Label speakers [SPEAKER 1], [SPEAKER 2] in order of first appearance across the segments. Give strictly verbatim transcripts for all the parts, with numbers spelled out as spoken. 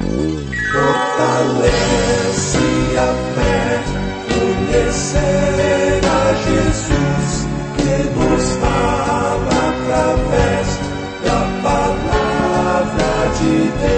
[SPEAKER 1] Fortalece a fé, conhecer a Jesus, que nos fala através da palavra de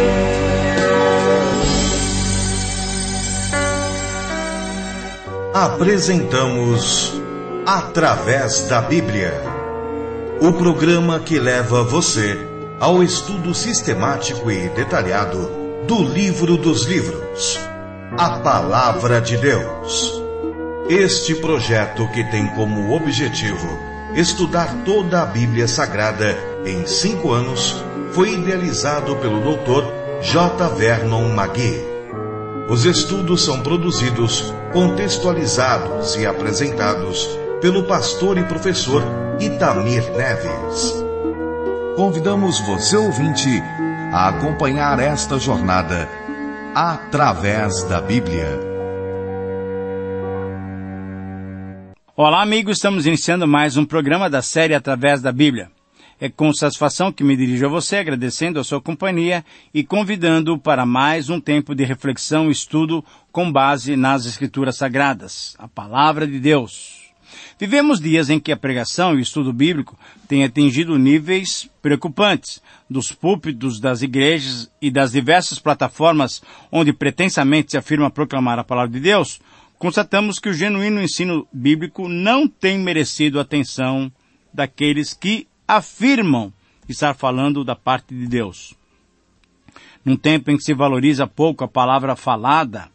[SPEAKER 1] Deus.
[SPEAKER 2] Apresentamos Através da Bíblia, o programa que leva você ao estudo sistemático e detalhado do livro dos livros, a Palavra de Deus. Este projeto, que tem como objetivo estudar toda a Bíblia Sagrada em cinco anos, foi idealizado pelo doutor J. Vernon McGee. Os estudos são produzidos, contextualizados e apresentados pelo pastor e professor Itamir Neves. Convidamos você, ouvinte, a acompanhar esta jornada através da Bíblia.
[SPEAKER 3] Olá, amigos, estamos iniciando mais um programa da série Através da Bíblia. É com satisfação que me dirijo a você, agradecendo a sua companhia e convidando para mais um tempo de reflexão e estudo com base nas Escrituras Sagradas, a Palavra de Deus. Vivemos dias em que a pregação e o estudo bíblico têm atingido níveis preocupantes. Dos púlpitos das igrejas e das diversas plataformas onde pretensamente se afirma proclamar a palavra de Deus, constatamos que o genuíno ensino bíblico não tem merecido a atenção daqueles que afirmam estar falando da parte de Deus. Num tempo em que se valoriza pouco a palavra falada,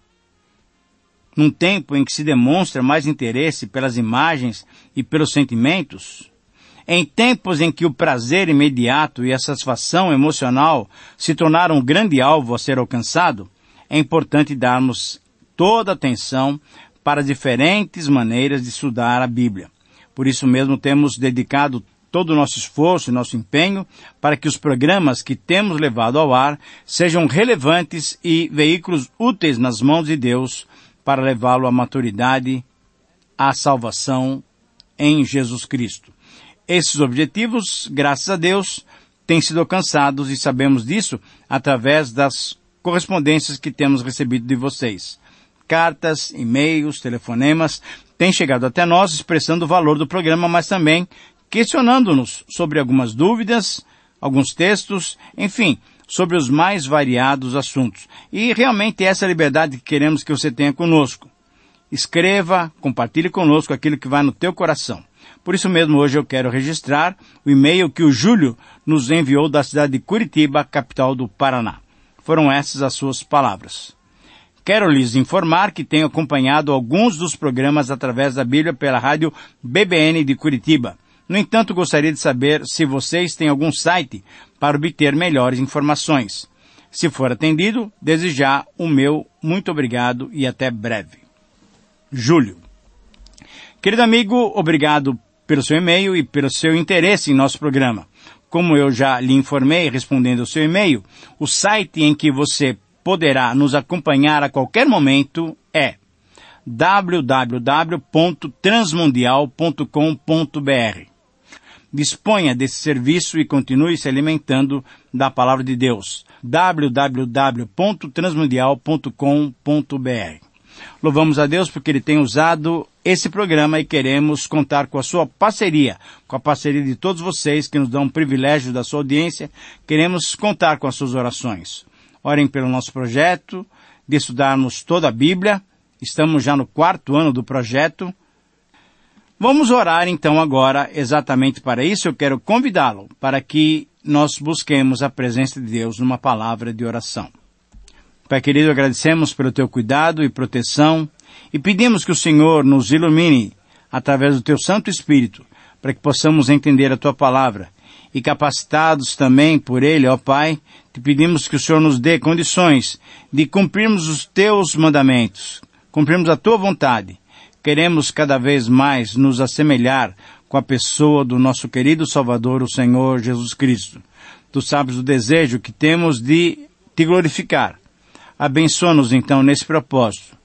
[SPEAKER 3] num tempo em que se demonstra mais interesse pelas imagens e pelos sentimentos, em tempos em que o prazer imediato e a satisfação emocional se tornaram um grande alvo a ser alcançado, é importante darmos toda a atenção para diferentes maneiras de estudar a Bíblia. Por isso mesmo temos dedicado todo o nosso esforço e nosso empenho para que os programas que temos levado ao ar sejam relevantes e veículos úteis nas mãos de Deus para levá-lo à maturidade, à salvação em Jesus Cristo. Esses objetivos, graças a Deus, têm sido alcançados e sabemos disso através das correspondências que temos recebido de vocês. Cartas, e-mails, telefonemas têm chegado até nós expressando o valor do programa, mas também questionando-nos sobre algumas dúvidas, alguns textos, enfim, sobre os mais variados assuntos. E realmente essa é a liberdade que queremos que você tenha conosco. Escreva, compartilhe conosco aquilo que vai no teu coração. Por isso mesmo hoje eu quero registrar o e-mail que o Júlio nos enviou da cidade de Curitiba, capital do Paraná. Foram essas as suas palavras. Quero lhes informar que tenho acompanhado alguns dos programas através da Bíblia pela rádio B B N de Curitiba. No entanto, gostaria de saber se vocês têm algum site para obter melhores informações. Se for atendido, desde já o meu muito obrigado e até breve. Júlio. Querido amigo, obrigado pelo seu e-mail e pelo seu interesse em nosso programa. Como eu já lhe informei respondendo ao seu e-mail, o site em que você poderá nos acompanhar a qualquer momento é w w w ponto transmundial ponto com ponto b r. Disponha desse serviço e continue se alimentando da Palavra de Deus. w w w ponto transmundial ponto com ponto b r. Louvamos a Deus porque Ele tem usado esse programa e queremos contar com a sua parceria, com a parceria de todos vocês que nos dão o privilégio da sua audiência. Queremos contar com as suas orações. Orem pelo nosso projeto de estudarmos toda a Bíblia. Estamos já no quarto ano do projeto. Vamos orar então agora exatamente para isso. Eu quero convidá-lo para que nós busquemos a presença de Deus numa palavra de oração. Pai querido, agradecemos pelo teu cuidado e proteção e pedimos que o Senhor nos ilumine através do teu Santo Espírito para que possamos entender a tua palavra e capacitados também por Ele, ó Pai, te pedimos que o Senhor nos dê condições de cumprirmos os teus mandamentos, cumprirmos a tua vontade. Queremos cada vez mais nos assemelhar com a pessoa do nosso querido Salvador, o Senhor Jesus Cristo. Tu sabes o desejo que temos de te glorificar. Abençoa-nos então nesse propósito.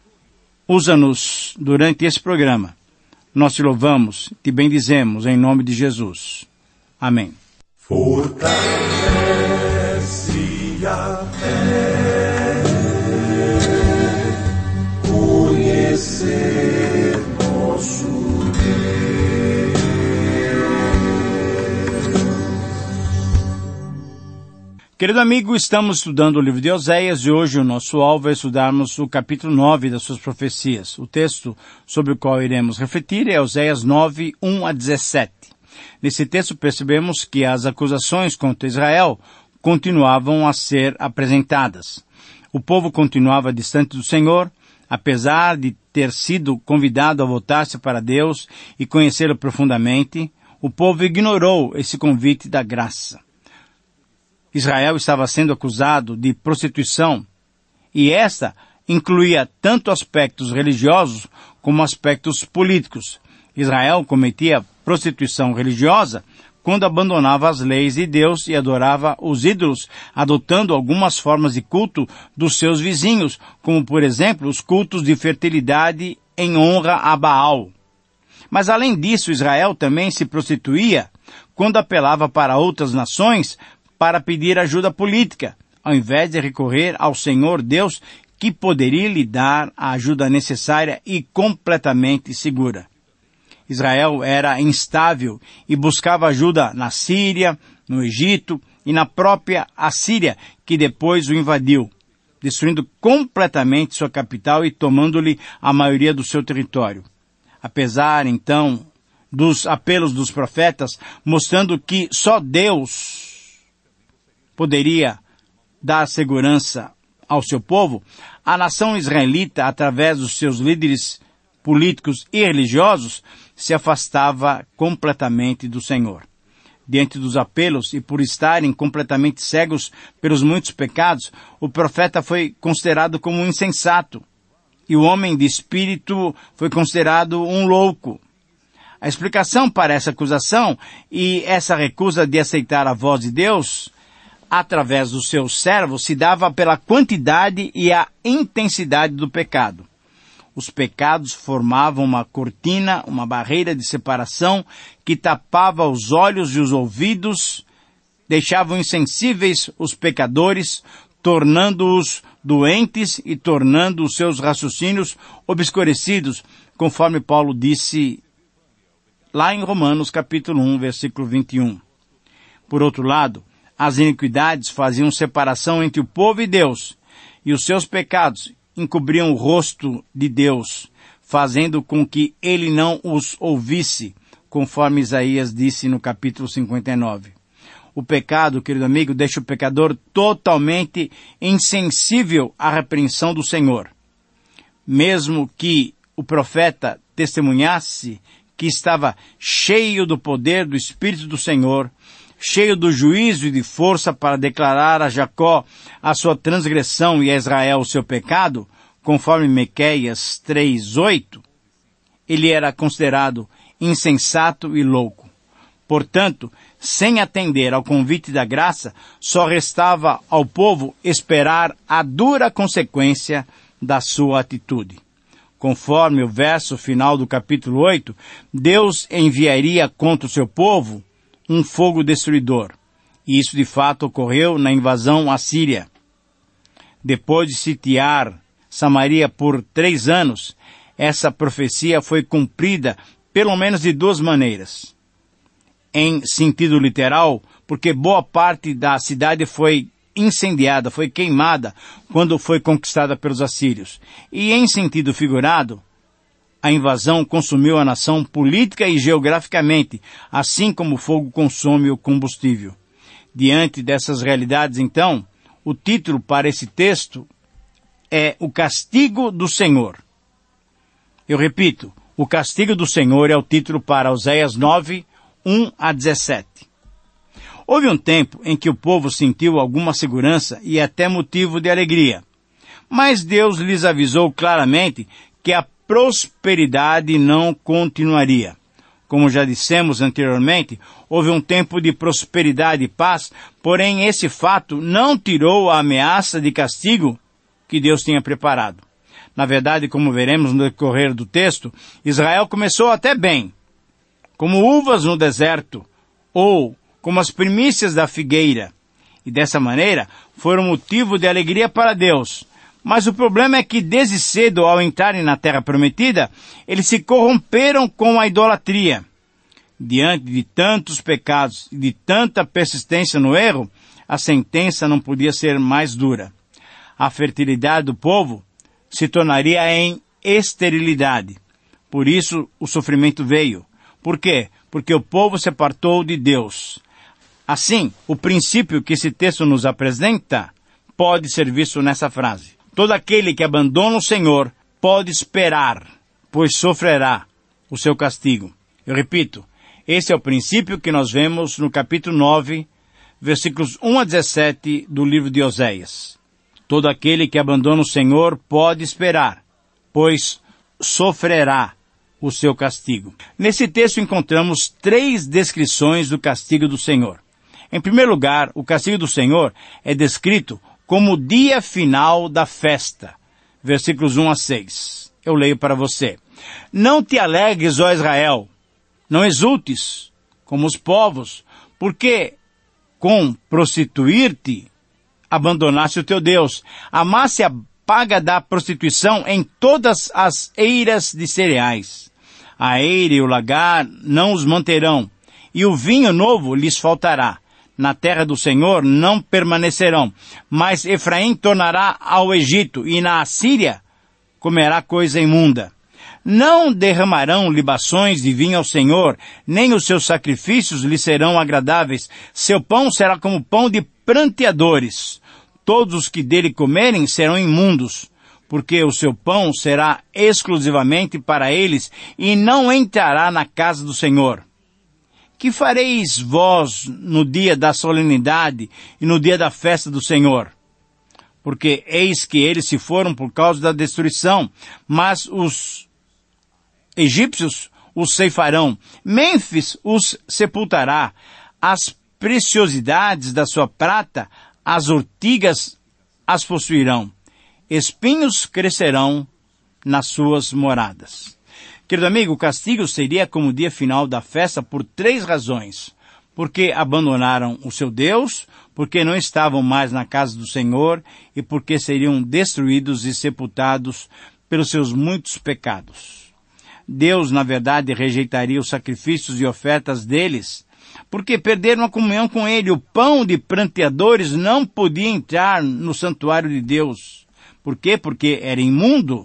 [SPEAKER 3] Usa-nos durante esse programa. Nós te louvamos, te bendizemos em nome de Jesus. Amém.
[SPEAKER 1] Fortalece a fé.
[SPEAKER 3] Querido amigo, estamos estudando o livro de Oséias e hoje o nosso alvo é estudarmos o capítulo nove das suas profecias. O texto sobre o qual iremos refletir é Oséias nove, um a dezessete. Nesse texto percebemos que as acusações contra Israel continuavam a ser apresentadas. O povo continuava distante do Senhor, apesar de ter sido convidado a voltar-se para Deus e conhecê-lo profundamente, o povo ignorou esse convite da graça. Israel estava sendo acusado de prostituição, e esta incluía tanto aspectos religiosos como aspectos políticos. Israel cometia prostituição religiosa quando abandonava as leis de Deus e adorava os ídolos, adotando algumas formas de culto dos seus vizinhos, como por exemplo os cultos de fertilidade em honra a Baal. Mas além disso, Israel também se prostituía quando apelava para outras nações para pedir ajuda política, ao invés de recorrer ao Senhor Deus, que poderia lhe dar a ajuda necessária e completamente segura. Israel era instável e buscava ajuda na Síria, no Egito e na própria Assíria, que depois o invadiu, destruindo completamente sua capital e tomando-lhe a maioria do seu território. Apesar, então, dos apelos dos profetas, mostrando que só Deus poderia dar segurança ao seu povo, a nação israelita, através dos seus líderes políticos e religiosos, se afastava completamente do Senhor. Diante dos apelos e por estarem completamente cegos pelos muitos pecados, o profeta foi considerado como um insensato, e o homem de espírito foi considerado um louco. A explicação para essa acusação e essa recusa de aceitar a voz de Deus através dos seus servos, se dava pela quantidade e a intensidade do pecado. Os pecados formavam uma cortina, uma barreira de separação que tapava os olhos e os ouvidos, deixavam insensíveis os pecadores, tornando-os doentes e tornando os seus raciocínios obscurecidos, conforme Paulo disse lá em Romanos capítulo um, versículo vinte e um. Por outro lado, as iniquidades faziam separação entre o povo e Deus, e os seus pecados encobriam o rosto de Deus, fazendo com que ele não os ouvisse, conforme Isaías disse no capítulo cinquenta e nove. O pecado, querido amigo, deixa o pecador totalmente insensível à repreensão do Senhor. Mesmo que o profeta testemunhasse que estava cheio do poder do Espírito do Senhor, cheio do juízo e de força para declarar a Jacó a sua transgressão e a Israel o seu pecado, conforme Miqueias três, oito, ele era considerado insensato e louco. Portanto, sem atender ao convite da graça, só restava ao povo esperar a dura consequência da sua atitude. Conforme o verso final do capítulo oito, Deus enviaria contra o seu povo um fogo destruidor. E isso de fato ocorreu na invasão assíria. Depois de sitiar Samaria por três anos, essa profecia foi cumprida pelo menos de duas maneiras. Em sentido literal, porque boa parte da cidade foi incendiada, foi queimada quando foi conquistada pelos assírios. E em sentido figurado, a invasão consumiu a nação política e geograficamente, assim como o fogo consome o combustível. Diante dessas realidades, então, o título para esse texto é O Castigo do Senhor. Eu repito, O Castigo do Senhor é o título para Oséias nove, um a dezessete. Houve um tempo em que o povo sentiu alguma segurança e até motivo de alegria. Mas Deus lhes avisou claramente que a prosperidade não continuaria. Como já dissemos anteriormente, houve um tempo de prosperidade e paz, porém esse fato não tirou a ameaça de castigo que Deus tinha preparado. Na verdade, como veremos no decorrer do texto, Israel começou até bem, como uvas no deserto, ou como as primícias da figueira, e dessa maneira foram motivo de alegria para Deus. Mas o problema é que desde cedo, ao entrarem na terra prometida, eles se corromperam com a idolatria. Diante de tantos pecados e de tanta persistência no erro, a sentença não podia ser mais dura. A fertilidade do povo se tornaria em esterilidade. Por isso o sofrimento veio. Por quê? Porque o povo se apartou de Deus. Assim, o princípio que esse texto nos apresenta pode ser visto nessa frase. Todo aquele que abandona o Senhor pode esperar, pois sofrerá o seu castigo. Eu repito, esse é o princípio que nós vemos no capítulo nove, versículos um a dezessete do livro de Oséias. Todo aquele que abandona o Senhor pode esperar, pois sofrerá o seu castigo. Nesse texto encontramos três descrições do castigo do Senhor. Em primeiro lugar, o castigo do Senhor é descrito como o dia final da festa. Versículos um a seis. Eu leio para você. Não te alegres, ó Israel, não exultes como os povos, porque com prostituir-te abandonaste o teu Deus. Amasse a paga da prostituição em todas as eiras de cereais. A eira e o lagar não os manterão, e o vinho novo lhes faltará. Na terra do Senhor não permanecerão, mas Efraim tornará ao Egito, e na Assíria comerá coisa imunda. Não derramarão libações de vinho ao Senhor, nem os seus sacrifícios lhe serão agradáveis. Seu pão será como pão de pranteadores. Todos os que dele comerem serão imundos, porque o seu pão será exclusivamente para eles, e não entrará na casa do Senhor. Que fareis vós no dia da solenidade e no dia da festa do Senhor? Porque eis que eles se foram por causa da destruição, mas os egípcios os ceifarão, Mênfis os sepultará, as preciosidades da sua prata, as ortigas as possuirão, espinhos crescerão nas suas moradas. Querido amigo, o castigo seria como o dia final da festa por três razões. Porque abandonaram o seu Deus, porque não estavam mais na casa do Senhor e porque seriam destruídos e sepultados pelos seus muitos pecados. Deus, na verdade, rejeitaria os sacrifícios e ofertas deles, porque perderam a comunhão com Ele. O pão de pranteadores não podia entrar no santuário de Deus. Por quê? Porque era imundo.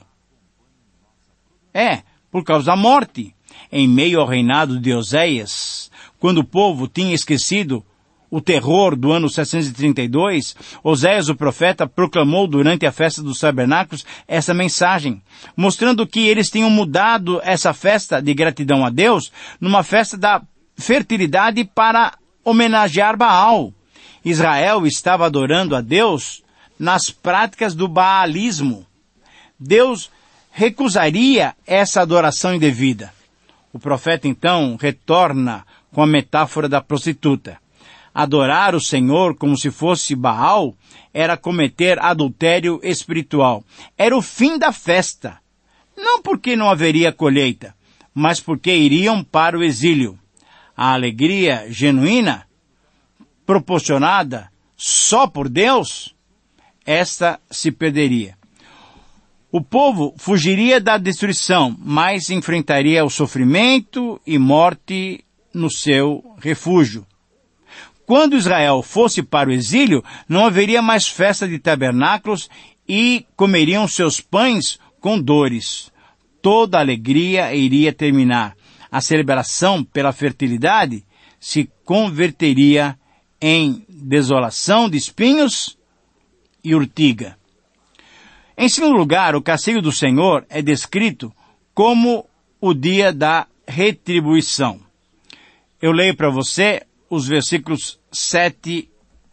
[SPEAKER 3] É, por causa da morte. Em meio ao reinado de Oséias, quando o povo tinha esquecido o terror do ano setecentos e trinta e dois, Oséias, o profeta, proclamou durante a festa dos tabernáculos essa mensagem, mostrando que eles tinham mudado essa festa de gratidão a Deus numa festa da fertilidade para homenagear Baal. Israel estava adorando a Deus nas práticas do baalismo. Deus recusaria essa adoração indevida. O profeta, então, retorna com a metáfora da prostituta. Adorar o Senhor como se fosse Baal era cometer adultério espiritual. Era o fim da festa. Não porque não haveria colheita, mas porque iriam para o exílio. A alegria genuína, proporcionada só por Deus, esta se perderia. O povo fugiria da destruição, mas enfrentaria o sofrimento e morte no seu refúgio. Quando Israel fosse para o exílio, não haveria mais festa de tabernáculos e comeriam seus pães com dores. Toda alegria iria terminar. A celebração pela fertilidade se converteria em desolação de espinhos e urtiga. Em segundo lugar, o castigo do Senhor é descrito como o dia da retribuição. Eu leio para você os versículos sete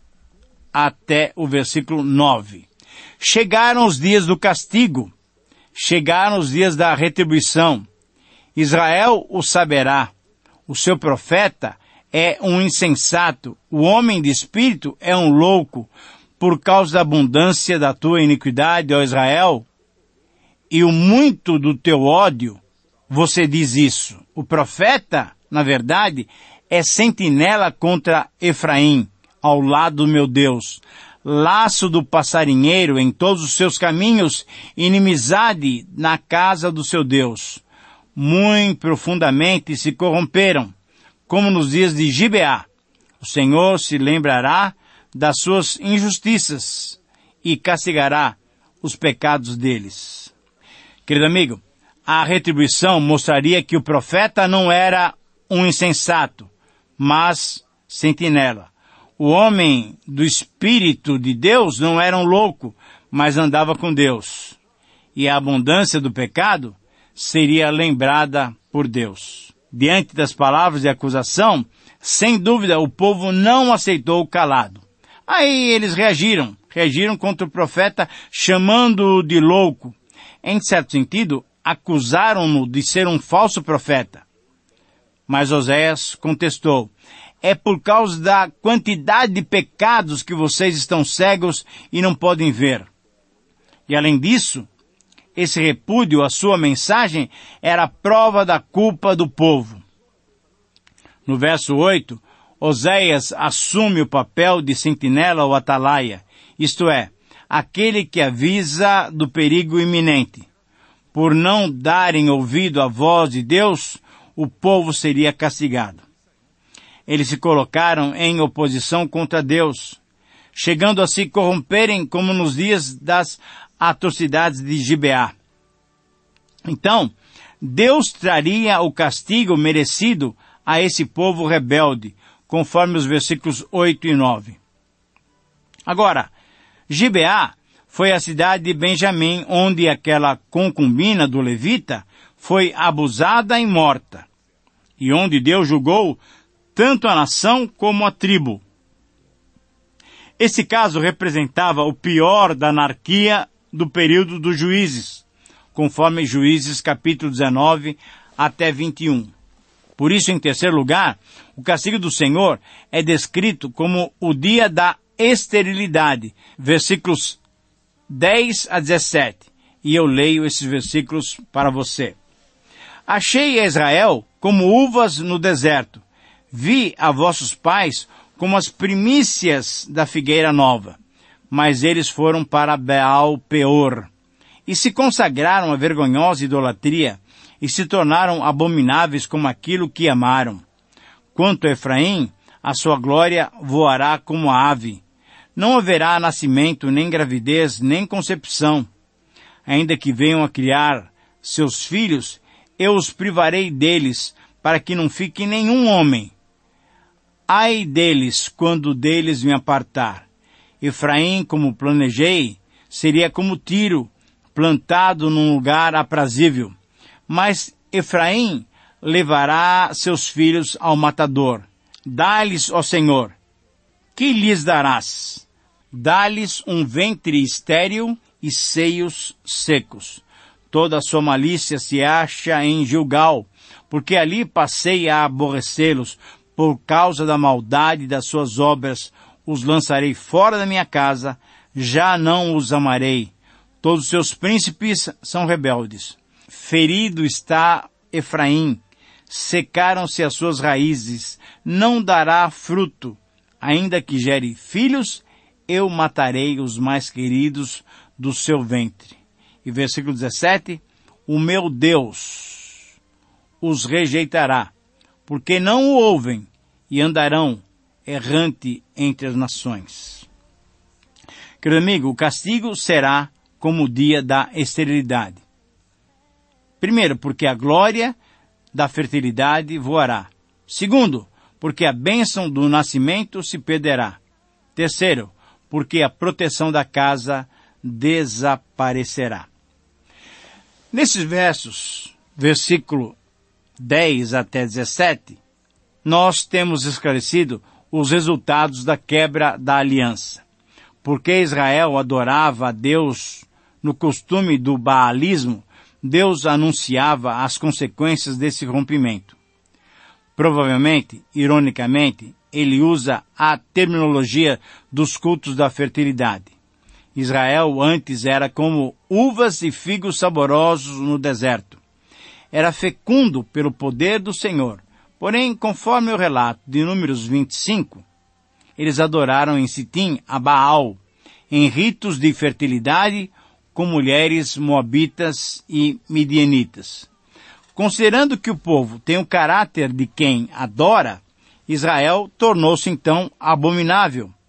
[SPEAKER 3] até o versículo nove. Chegaram os dias do castigo, chegaram os dias da retribuição. Israel o saberá. O seu profeta é um insensato, o homem de espírito é um louco. Por causa da abundância da tua iniquidade, ó Israel, e o muito do teu ódio, você diz isso. O profeta, na verdade, é sentinela contra Efraim, ao lado do meu Deus. Laço do passarinheiro em todos os seus caminhos, inimizade na casa do seu Deus. Muito profundamente se corromperam, como nos dias de Gibeá. O Senhor se lembrará das suas injustiças e castigará os pecados deles. Querido amigo, a retribuição mostraria que o profeta não era um insensato, mas sentinela. O homem do Espírito de Deus não era um louco, mas andava com Deus. E a abundância do pecado seria lembrada por Deus. Diante das palavras de acusação, sem dúvida o povo não aceitou calado. Aí eles reagiram, reagiram contra o profeta, chamando-o de louco. Em certo sentido, acusaram-no de ser um falso profeta. Mas Oséias contestou: é por causa da quantidade de pecados que vocês estão cegos e não podem ver. E além disso, esse repúdio à sua mensagem era prova da culpa do povo. No verso oito, Oséias assume o papel de sentinela ou atalaia, isto é, aquele que avisa do perigo iminente. Por não darem ouvido à voz de Deus, o povo seria castigado. Eles se colocaram em oposição contra Deus, chegando a se corromperem como nos dias das atrocidades de Gibeá. Então, Deus traria o castigo merecido a esse povo rebelde, conforme os versículos oito e nove. Agora, Gibeá foi a cidade de Benjamim, onde aquela concubina do levita foi abusada e morta, e onde Deus julgou tanto a nação como a tribo. Esse caso representava o pior da anarquia do período dos juízes, conforme Juízes capítulo dezenove até vinte e um. Por isso, em terceiro lugar, o castigo do Senhor é descrito como o dia da esterilidade, versículos dez a dezessete, e eu leio esses versículos para você. Achei a Israel como uvas no deserto, vi a vossos pais como as primícias da figueira nova, mas eles foram para Baal Peor, e se consagraram à vergonhosa idolatria, e se tornaram abomináveis como aquilo que amaram. Quanto a Efraim, a sua glória voará como a ave. Não haverá nascimento, nem gravidez, nem concepção. Ainda que venham a criar seus filhos, eu os privarei deles, para que não fique nenhum homem. Ai deles, quando deles me apartar. Efraim, como planejei, seria como Tiro, plantado num lugar aprazível. Mas Efraim levará seus filhos ao matador. Dá-lhes, ó Senhor, que lhes darás? Dá-lhes um ventre estéril e seios secos. Toda a sua malícia se acha em Gilgal, porque ali passei a aborrecê-los, por causa da maldade das suas obras, os lançarei fora da minha casa, já não os amarei. Todos os seus príncipes são rebeldes. Ferido está Efraim, secaram-se as suas raízes, não dará fruto. Ainda que gere filhos, eu matarei os mais queridos do seu ventre. E versículo dezessete, o meu Deus os rejeitará, porque não o ouvem, e andarão errante entre as nações. Querido amigo, o castigo será como o dia da esterilidade. Primeiro, porque a glória da fertilidade voará. Segundo, porque a bênção do nascimento se perderá. Terceiro, porque a proteção da casa desaparecerá. Nesses versos, versículo dez até dezessete, nós temos esclarecido os resultados da quebra da aliança. Porque Israel adorava a Deus no costume do baalismo, Deus anunciava as consequências desse rompimento. Provavelmente, ironicamente, ele usa a terminologia dos cultos da fertilidade. Israel antes era como uvas e figos saborosos no deserto. Era fecundo pelo poder do Senhor. Porém, conforme o relato de Números vinte e cinco, eles adoraram em Sitim a Baal, em ritos de fertilidade com mulheres moabitas e midianitas. Considerando que o povo tem o caráter de quem adora, Israel tornou-se então abominável,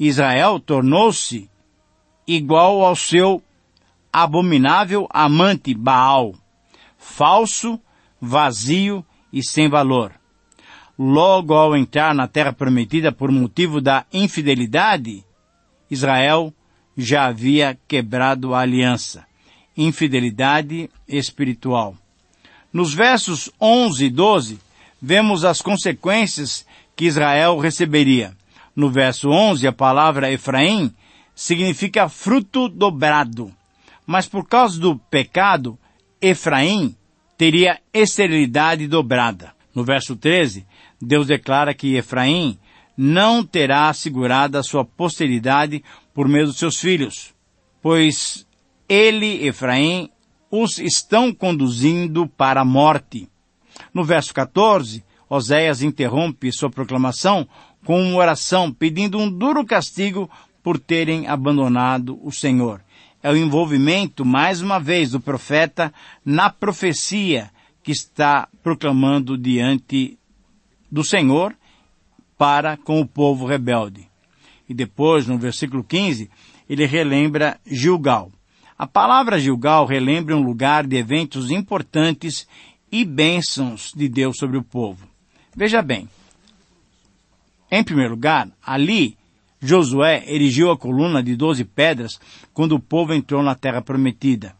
[SPEAKER 3] Israel tornou-se igual ao seu abominável amante Baal, falso, vazio e sem valor. Logo ao entrar na terra prometida por motivo da infidelidade, Israel já havia quebrado a aliança. Infidelidade espiritual. Nos versos onze e doze, vemos as consequências que Israel receberia. No verso onze, a palavra Efraim significa fruto dobrado. Mas por causa do pecado, Efraim teria esterilidade dobrada. No verso treze, Deus declara que Efraim não terá assegurada a sua posteridade por meio dos seus filhos, pois ele, Efraim, os estão conduzindo para a morte. No verso quatorze, Oséias interrompe sua proclamação com uma oração pedindo um duro castigo por terem abandonado o Senhor. É o envolvimento, mais uma vez, do profeta na profecia que está proclamando diante do Senhor para com o povo rebelde. E depois, no versículo quinze, ele relembra Gilgal. A palavra Gilgal relembra um lugar de eventos importantes e bênçãos de Deus sobre o povo. Veja bem, em primeiro lugar, ali, Josué erigiu a coluna de doze pedras quando o povo entrou na terra prometida.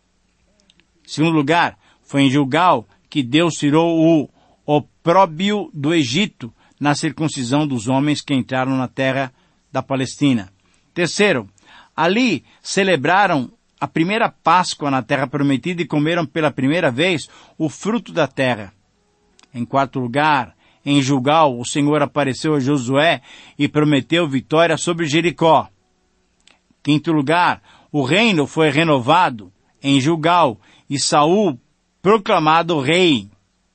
[SPEAKER 3] Em segundo lugar, foi em Gilgal que Deus tirou o opróbrio do Egito na circuncisão dos homens que entraram na terra da Palestina. Terceiro, ali celebraram a primeira Páscoa na terra prometida e comeram pela primeira vez o fruto da terra. Em quarto lugar, em Gilgal, o Senhor apareceu a Josué e prometeu vitória sobre Jericó. Quinto lugar, o reino foi renovado em Gilgal e Saul proclamado rei.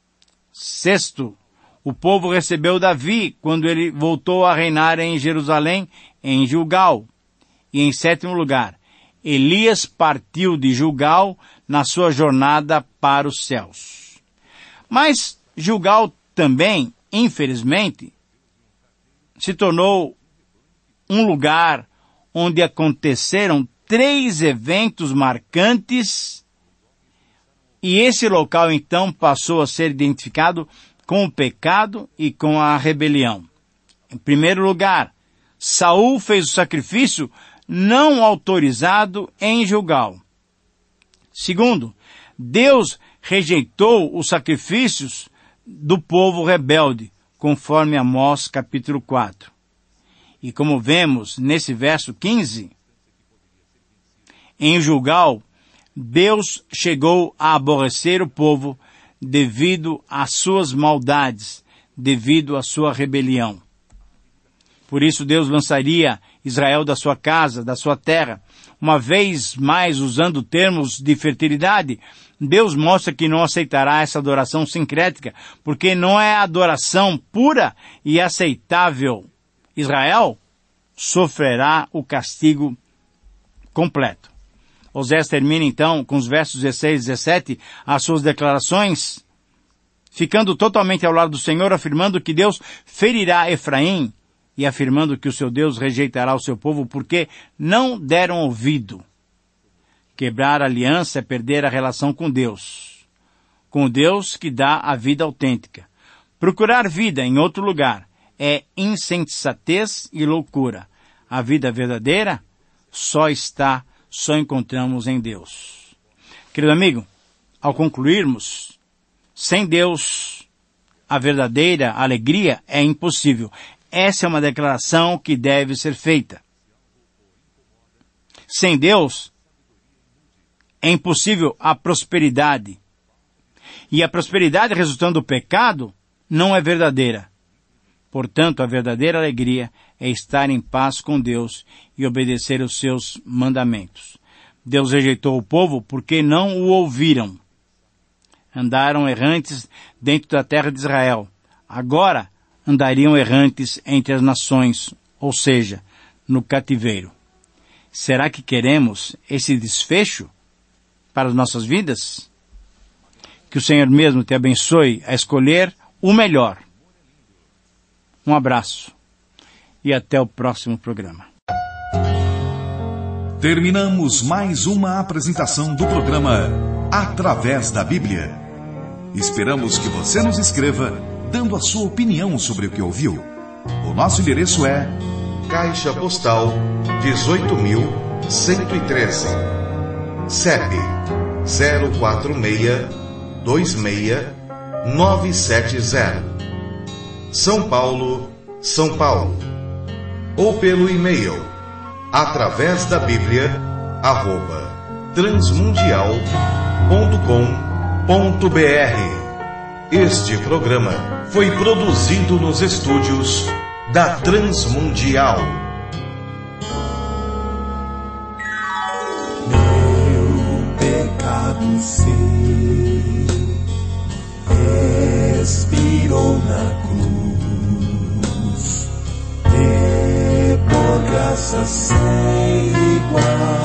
[SPEAKER 3] Sexto, o povo recebeu Davi quando ele voltou a reinar em Jerusalém, em Gilgal. E em sétimo lugar, Elias partiu de Gilgal na sua jornada para os céus. Mas Gilgal também, infelizmente, se tornou um lugar onde aconteceram três eventos marcantes e esse local então passou a ser identificado com o pecado e com a rebelião. Em primeiro lugar, Saul fez o sacrifício não autorizado em Gilgal. Segundo, Deus rejeitou os sacrifícios do povo rebelde, conforme Amós capítulo quatro. E como vemos nesse verso quinze, em Gilgal, Deus chegou a aborrecer o povo devido às suas maldades, devido à sua rebelião. Por isso Deus lançaria Israel da sua casa, da sua terra. Uma vez mais, usando termos de fertilidade, Deus mostra que não aceitará essa adoração sincrética, porque não é adoração pura e aceitável. Israel sofrerá o castigo completo. Osés termina então com os versos dezesseis e dezessete as suas declarações, ficando totalmente ao lado do Senhor, afirmando que Deus ferirá Efraim e afirmando que o seu Deus rejeitará o seu povo porque não deram ouvido. Quebrar a aliança é perder a relação com Deus, com Deus que dá a vida autêntica. Procurar vida em outro lugar é insensatez e loucura. A vida verdadeira só está, só encontramos em Deus. Querido amigo, ao concluirmos, sem Deus, a verdadeira alegria é impossível. Essa é uma declaração que deve ser feita. Sem Deus, é impossível a prosperidade. E a prosperidade resultando do pecado não é verdadeira. Portanto, a verdadeira alegria é estar em paz com Deus e obedecer os seus mandamentos. Deus rejeitou o povo porque não o ouviram. Andaram errantes dentro da terra de Israel. Agora, andariam errantes entre as nações, ou seja, no cativeiro. Será que queremos esse desfecho para as nossas vidas? Que o Senhor mesmo te abençoe a escolher o melhor. Um abraço e até o próximo programa.
[SPEAKER 2] Terminamos mais uma apresentação do programa Através da Bíblia. Esperamos que você nos escreva dando a sua opinião sobre o que ouviu. O nosso endereço é Caixa Postal dezoito mil cento e treze, C E P zero quatro seis dois seis nove sete zero, São Paulo, São Paulo. Ou pelo e-mail através da Bíblia arroba transmundial ponto com ponto br. Este programa foi produzido nos estúdios da Transmundial.
[SPEAKER 1] Meu pecado sim expirou na cruz, e por graça sem igual